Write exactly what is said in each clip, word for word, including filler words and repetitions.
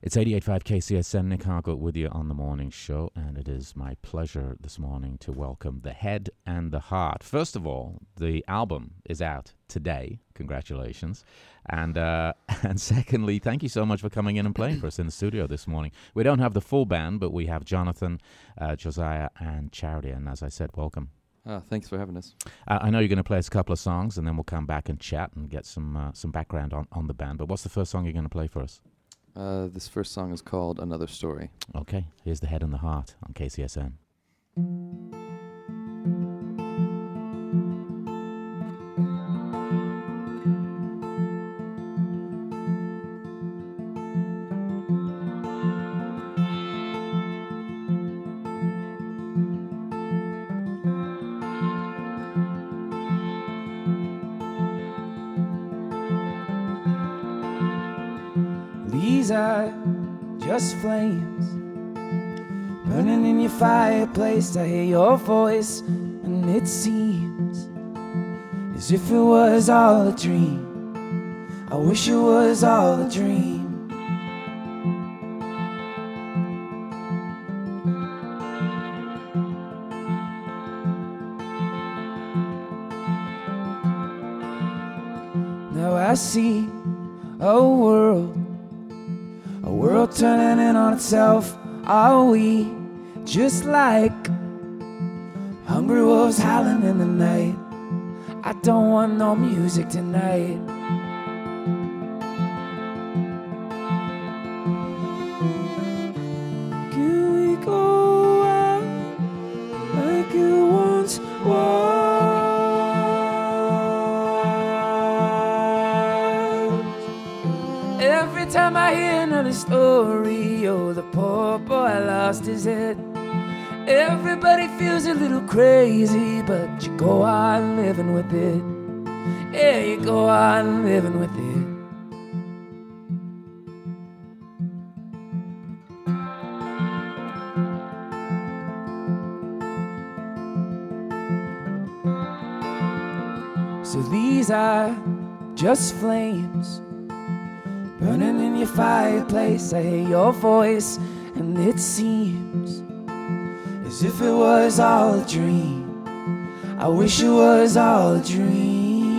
It's eighty-eight point five K C S N, Nick Harcourt with you on the morning show, and it is my pleasure this morning to welcome The Head and the Heart. First of all, the album is out today. Congratulations. And uh, and secondly, thank you so much for coming in and playing for us in the studio this morning. We don't have the full band, but we have Jonathan, uh, Josiah, and Charity. And as I said, welcome. Uh, thanks for having us. Uh, I know you're going to play us a couple of songs, and then we'll come back and chat and get some uh, some background on, on the band. But what's the first song you're going to play for us? Uh, this first song is called Another Story. Okay, here's The Head and the Heart on K C S N. These are just flames burning in your fireplace. I hear your voice, and it seems as if it was all a dream. I wish it was all a dream. Now I see a world, a world turning in on itself. Are we just like hungry wolves howling in the night? I don't want no music tonight. Can we go out like it once was? Every time I hear another story, oh, the poor boy lost his head. Everybody feels a little crazy, but you go on living with it. Yeah, you go on living with it. So these are just flames burning in your fireplace. I hear your voice, and it seems as if it was all a dream. I wish it was all a dream.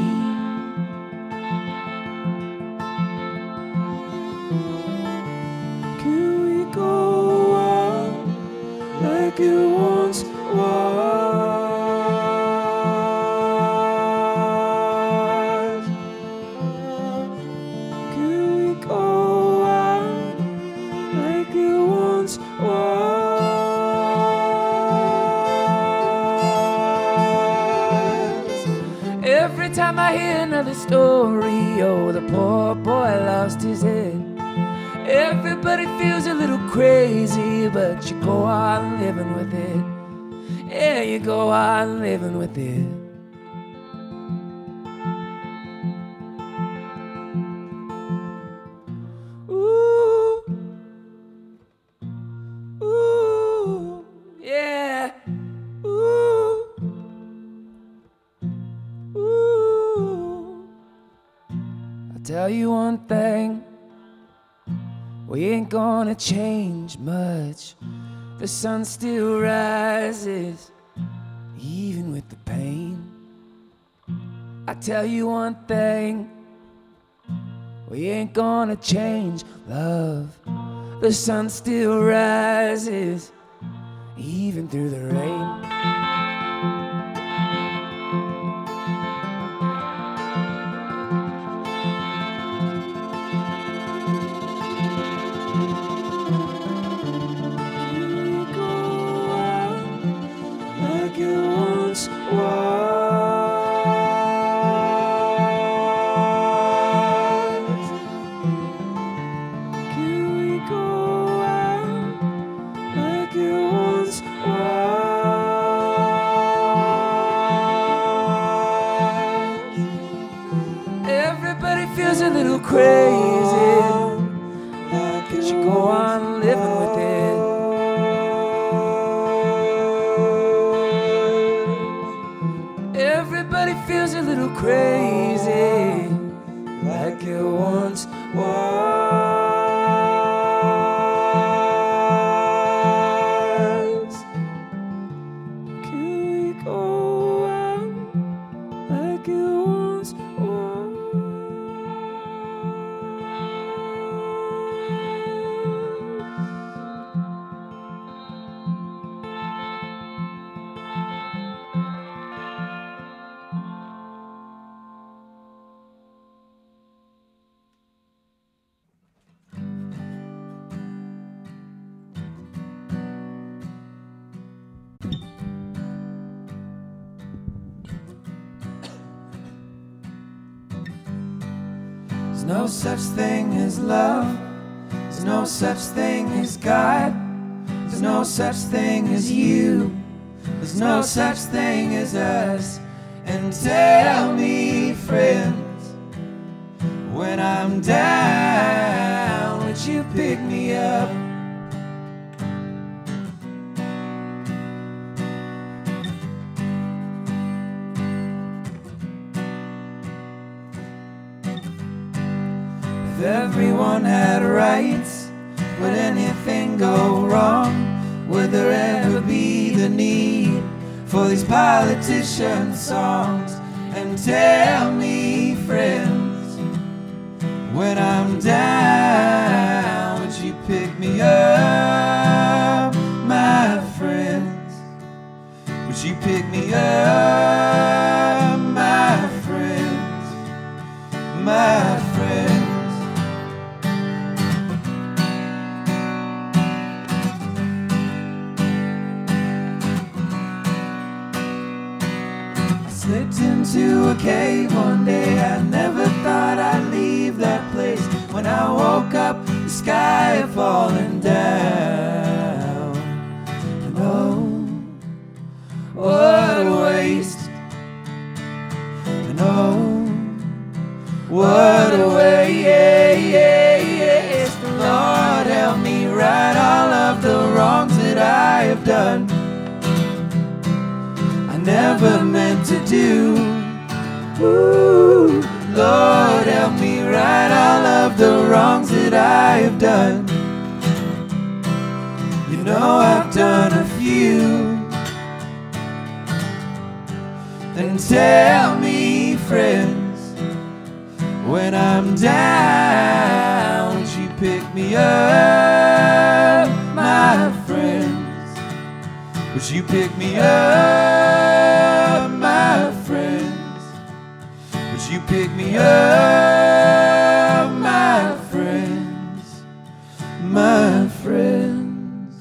Can we go out like it once was? Every time I hear another story, oh, the poor boy lost his head. Everybody feels a little crazy, but you go on living with it. Yeah, you go on living with it. Ooh, ooh, yeah, ooh. Ooh. I'll tell you one thing, we ain't gonna change much. The sun still rises, even with the pain. I tell you one thing, we ain't gonna change, love. The sun still rises, even through the rain. Everybody feels a little crazy, but you go on living with it. Everybody feels a little crazy, like it once was. There's no such thing as love. There's no such thing as God. There's no such thing as you. There's no such thing as us. And tell me, friends, when I'm down, would you pick me up? If everyone had rights, would anything go wrong? Would there ever be the need for these politician songs? And tell me, friends, when I'm down, would you pick me up, my friends? Would you pick me up, my friends, my friends? Slipped into a cave one day. I never thought I'd leave that place. When I woke up, the sky had fallen down. And oh, what a waste. And oh, what a waste. Lord, help me right all of the wrongs that I have done. Never meant to do. Ooh, Lord, help me right all of the wrongs that I have done. You know I've done a few. Then tell me, friends, when I'm down, would you pick me up, my friends? Would you pick me up, my friends? Would you pick me up, my friends, my friends?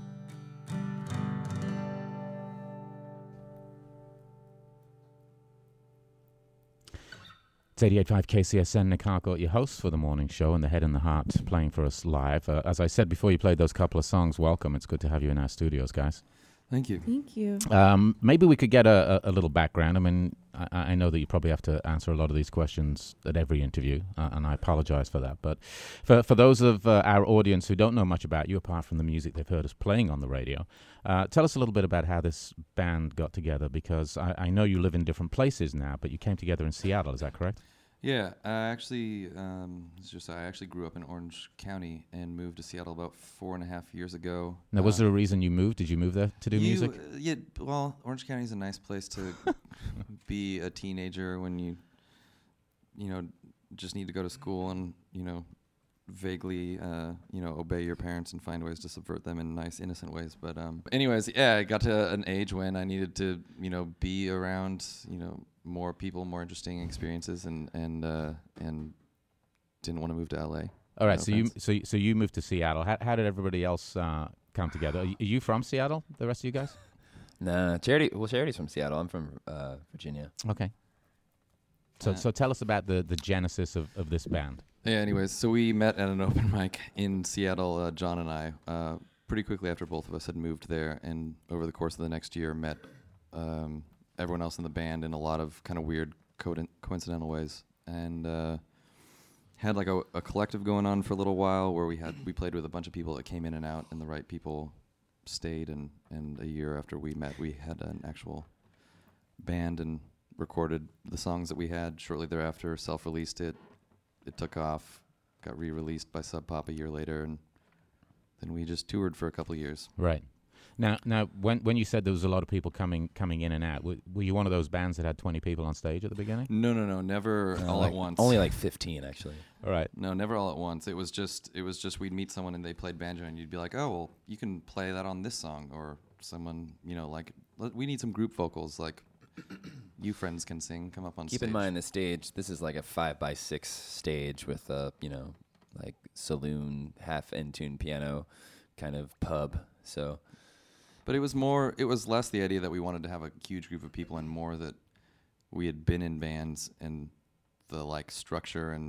It's eighty-eight point five K C S N, Nick Harcourt, your host for the morning show, and the Head and the Heart playing for us live. Uh, as I said before you played those couple of songs, welcome. It's good to have you in our studios, guys. Thank you. Thank you. Um, maybe we could get a, a, a little background. I mean, I, I know that you probably have to answer a lot of these questions at every interview, uh, and I apologize for that. But for for those of uh, our audience who don't know much about you, apart from the music they've heard us playing on the radio, uh, tell us a little bit about how this band got together, because I, I know you live in different places now, but you came together in Seattle, is that correct? Yeah, I actually, um, it's just I actually grew up in Orange County and moved to Seattle about four and a half years ago. Now, was uh, there a reason you moved? Did you move there to do you, music? uh, Yeah, well, Orange County is a nice place to be a teenager when you, you know, just need to go to school and, you know, vaguely, uh, you know, obey your parents and find ways to subvert them in nice, innocent ways. But um, anyways, yeah, I got to an age when I needed to, you know, be around, you know, more people, more interesting experiences, and and uh, and didn't want to move to L A. All right, No so you offense. so you- so you moved to Seattle. How, how did everybody else uh, come together? Are you, are you from Seattle? The rest of you guys? Nah, Charity. Well, Charity's from Seattle. I'm from uh, Virginia. Okay. So Uh, so tell us about the, the genesis of, of this band. Yeah, anyways, so we met at an open mic in Seattle, uh, John and I, uh, pretty quickly after both of us had moved there, and over the course of the next year met um, everyone else in the band in a lot of kind of weird co- coincidental ways, and uh, had like a, a collective going on for a little while where we had we played with a bunch of people that came in and out, and the right people stayed, and, and a year after we met, we had an actual band and recorded the songs that we had. Shortly thereafter, self-released it. It took off, got re-released by Sub Pop a year later, and then we just toured for a couple of years. Right. Now, now, when when you said there was a lot of people coming coming in and out, were, were you one of those bands that had twenty people on stage at the beginning? No, no, no, never Uh, all like- at once. Only like fifteen, actually. All right. No, never all at once. It was just it was just we'd meet someone and they played banjo, and you'd be like, oh, well, you can play that on this song, or someone, you know, like let, we need some group vocals, like you friends can sing. Come up on Keep stage. in mind the stage. This is like a five by six stage with a you know like saloon, half in tune piano, kind of pub. So. But it was more, it was less the idea that we wanted to have a huge group of people, and more that we had been in bands, and the like structure and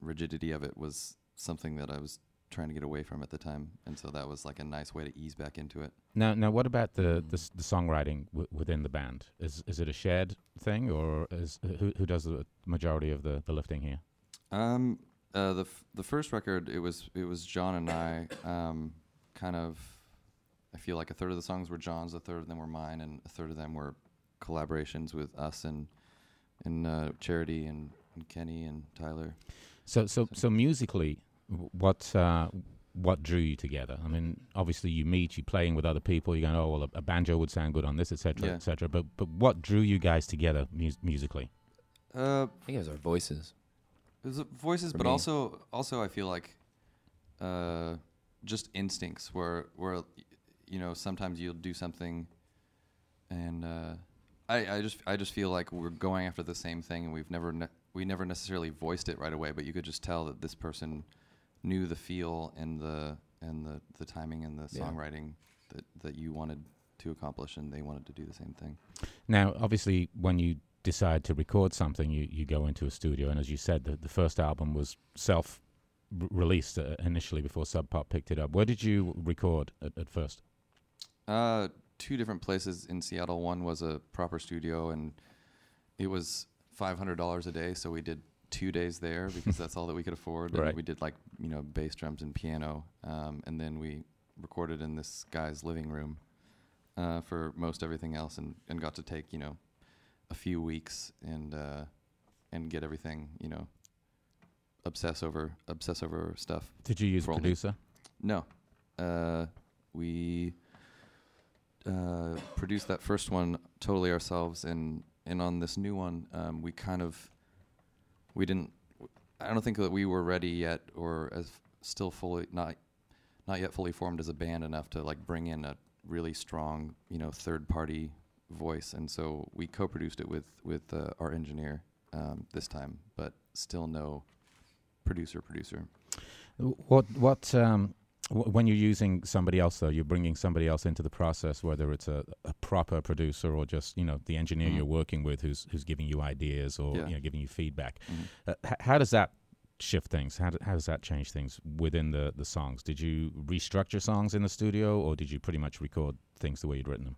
rigidity of it was something that I was trying to get away from at the time, and so that was like a nice way to ease back into it. Now, now, what about the the, s- the songwriting w- within the band? Is is it a shared thing, or is who who does the majority of the, the lifting here? Um, uh, the f- the first record, it was it was John and I. Um, kind of, I feel like a third of the songs were John's, a third of them were mine, and a third of them were collaborations with us and and uh, Charity and, and Kenny and Tyler. So so so musically, w- what uh, what drew you together? I mean, obviously you meet, you're playing with other people. You're going, oh well, a, a banjo would sound good on this, et cetera, Yeah. et cetera. But but what drew you guys together mus- musically? Uh, I think it was our voices. It was uh, voices, For but me. also also I feel like uh, just instincts where where y- you know sometimes you'll do something, and uh, I I just I just feel like we're going after the same thing, and we've never ne- we never necessarily voiced it right away, but you could just tell that this person knew the feel and the and the, the timing and the Yeah. songwriting that that you wanted to accomplish, and they wanted to do the same thing. Now, obviously, when you decide to record something, you, you go into a studio, and as you said, the, the first album was self r- released uh, initially before Sub Pop picked it up. Where did you record at, at first? Uh, two different places in Seattle. One was a proper studio, and it was five hundred dollars a day. So we did two days there because that's all that we could afford. Right. And we did like you know bass, drums, and piano, um, and then we recorded in this guy's living room uh, for most everything else, and, and got to take you know a few weeks and uh, and get everything you know obsess over obsess over stuff. Did you use a For only- producer? No, uh, we uh, produced that first one totally ourselves, and and on this new one, um, we kind of we didn't. I don't think that we were ready yet, or as still fully not not yet fully formed as a band enough to like bring in a really strong, you know, third party voice, and so we co-produced it with with uh, our engineer um, this time, but still no producer producer. W- What what um, w- when you're using somebody else, though, you're bringing somebody else into the process, whether it's a, a proper producer or just you know the engineer Mhm. you're working with, who's who's giving you ideas or Yeah. you know giving you feedback. Mhm. Uh, h- how does that shift things? How, do, how does that change things within the, the songs? Did you restructure songs in the studio, or did you pretty much record things the way you'd written them?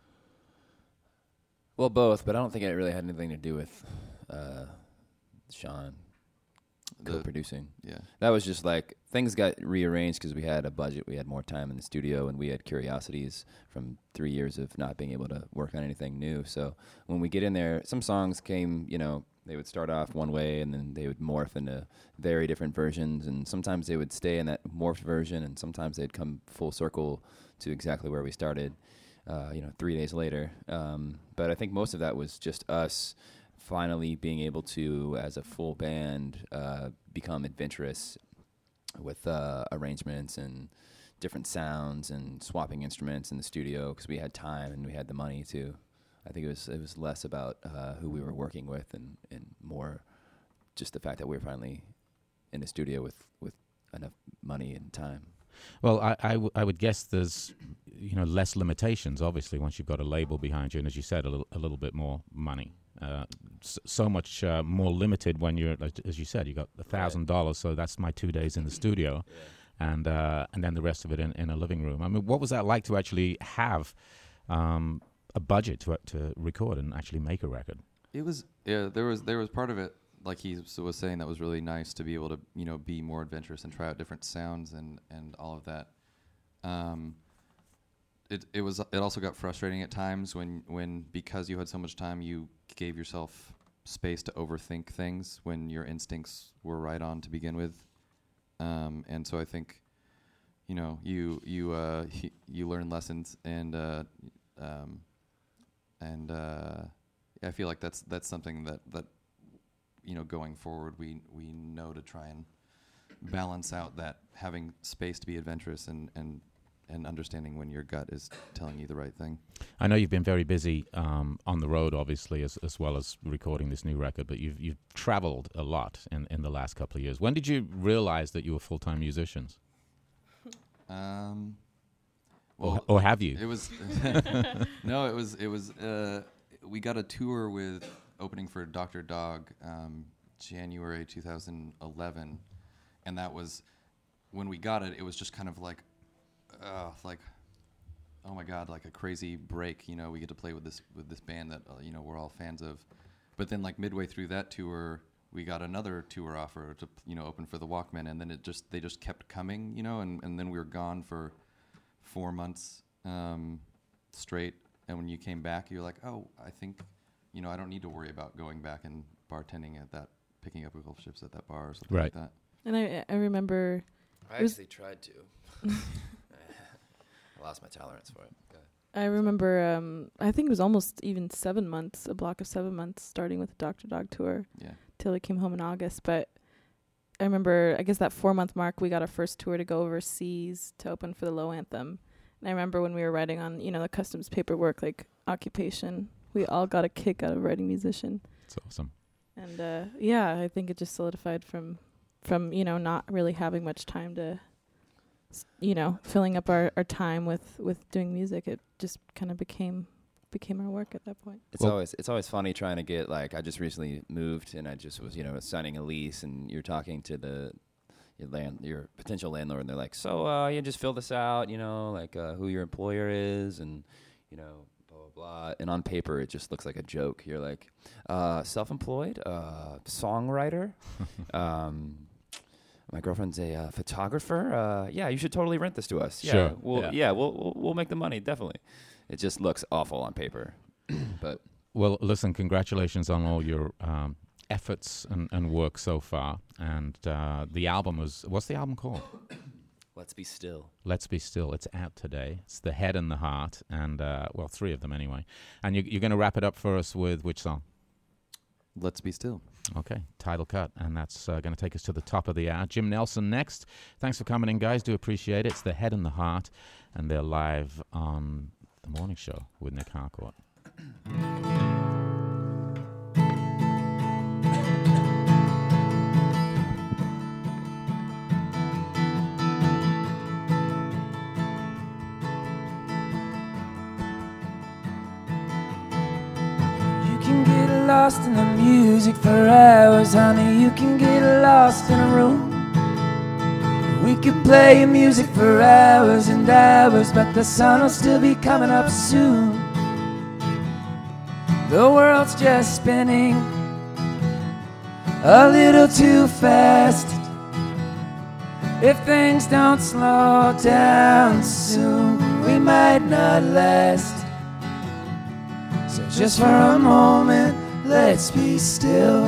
Well, both, but I don't think it really had anything to do with uh, Sean The- co-producing. yeah. That was just like things got rearranged because we had a budget, we had more time in the studio, and we had curiosities from three years of not being able to work on anything new. So when we get in there, some songs came, you know, they would start off one way and then they would morph into very different versions, and sometimes they would stay in that morphed version, and sometimes they'd come full circle to exactly where we started, uh, you know, three days later. Um, but I think most of that was just us finally being able to, as a full band, uh, become adventurous with uh, arrangements and different sounds and swapping instruments in the studio because we had time and we had the money to. I think it was it was less about uh, who we were working with and, and more just the fact that we were finally in the studio with, with enough money and time. Well, I, I, w- I would guess there's you know less limitations. Obviously, once you've got a label behind you, and as you said, a little a little bit more money. Uh, s- so much uh, more limited when you're, like, as you said, you got a thousand dollars. So that's my two days in the studio, and uh, and then the rest of it in, in a living room. I mean, what was that like to actually have um, a budget to to record and actually make a record? It was yeah. There was there was part of it, like he s- was saying, that was really nice to be able to you know be more adventurous and try out different sounds and, and all of that. Um, it it was it also got frustrating at times when when because you had so much time, you gave yourself space to overthink things when your instincts were right on to begin with. Um, and so I think you know you you uh, he, you learn lessons and uh, um, and. Uh, I feel like that's that's something that, that you know going forward we we know to try and balance out that having space to be adventurous and, and, and understanding when your gut is telling you the right thing. I know you've been very busy um, on the road, obviously, as as well as recording this new record. But you've you've traveled a lot in, in the last couple of years. When did you realize that you were full time musicians, Um, or, well, or have you? it was no, it was it was uh, we got a tour with opening for Doctor Dog um, January two thousand eleven, and that was when we got it. It was just kind of like, uh, like, oh my God, like a crazy break. You know, we get to play with this with this band that uh, you know we're all fans of. But then, like midway through that tour, we got another tour offer to you know open for the Walkmen, and then it just they just kept coming, you know, and, and then we were gone for four months um, straight. And when you came back, you're like, oh, I think, you know, I don't need to worry about going back and bartending at that, picking up a couple shifts at that bar or something Right. like that. And I I remember I It was- actually tried to. I lost my tolerance for it. Go ahead. I remember um I think it was almost even seven months, a block of seven months, starting with the Doctor Dog tour Yeah. till we came home in August. But I remember, I guess that four month mark, we got our first tour to go overseas to open for the Low Anthem. And I remember when we were writing on, you know, the customs paperwork, like occupation, we all got a kick out of writing musician. It's awesome. And uh, yeah, I think it just solidified from, from you know, not really having much time to, s- you know, filling up our, our time with, with doing music. It just kind of became became our work at that point. It's Well- always it's always funny trying to get like I just recently moved and I just was you know signing a lease and you're talking to the your land your potential landlord and they're like, so uh you just fill this out, you know, like uh, who your employer is and you know blah blah blah, and on paper it just looks like a joke. You're like uh self-employed, uh songwriter, um my girlfriend's a uh, photographer. Uh, yeah, you should totally rent this to us. Yeah, Sure. we'll Yeah. yeah, we'll, we'll we'll make the money definitely. It just looks awful on paper, but Well, listen, congratulations on all your um, efforts and, and work so far. And uh, the album was, what's the album called? let's be still. Let's Be Still. It's out today. It's The Head and the Heart. And, uh, well, three of them anyway. And you, you're going to wrap it up for us with which song? Let's Be Still. Okay, title cut. And that's uh, going to take us to the top of the hour. Jim Nelson next. Thanks for coming in, guys. Do appreciate it. It's The Head and the Heart. And they're live on The Morning Show with Nick Harcourt. You can get lost in the music for hours, honey. You can get lost in a room. We could play music for hours and hours, but the sun will still be coming up soon. The world's just spinning a little too fast. If things don't slow down soon, we might not last. So just for a moment, let's be still.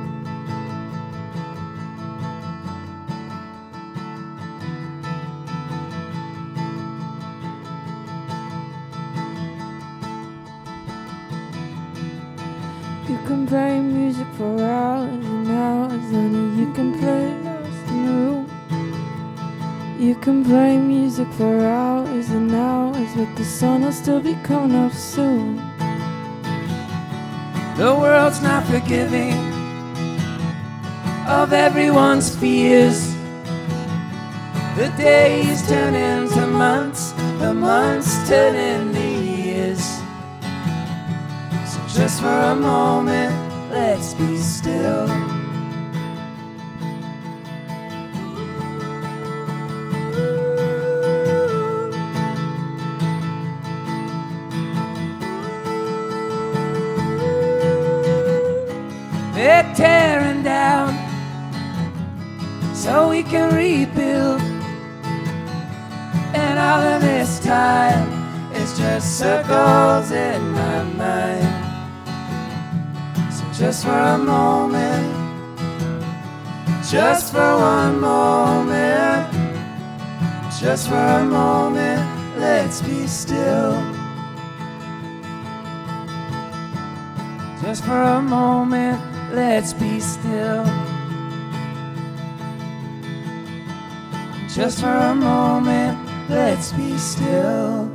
You can play music for hours and hours, and you can play lost in the room. You can play music for hours and hours, but the sun will still be coming up soon. The world's not forgiving of everyone's fears. The days turn into months, the months turn into years. So just for a moment, let's be still. They're tearing down so we can rebuild. And all of this time is just circles in my mind. So just for a moment, just for one moment, just for a moment, let's be still. Just for a moment, let's be still. Just for a moment, let's be still.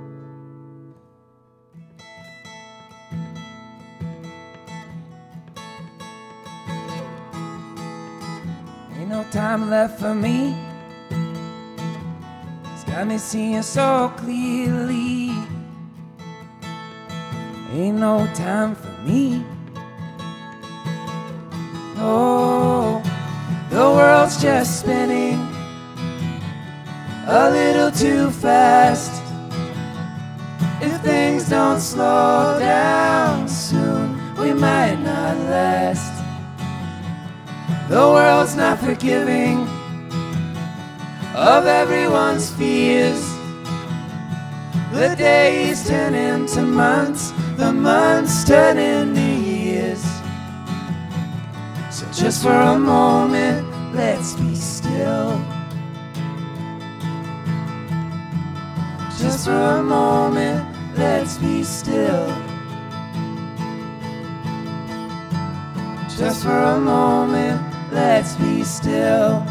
Ain't no time left for me. It's got me seeing so clearly. Ain't no time for me. Oh, the world's just spinning a little too fast. If things don't slow down soon, we might not last. The world's not forgiving of everyone's fears. The days turn into months, the months turn into years. So just for a moment, let's be still. Just for a moment, let's be still. Just for a moment, let's be still.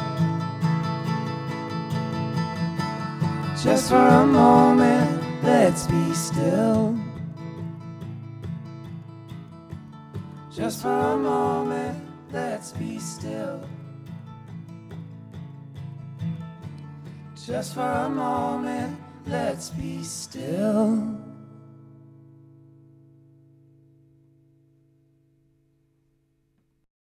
Just for a moment, let's be still. Just for a moment, let's be still. Just for a moment, let's be still.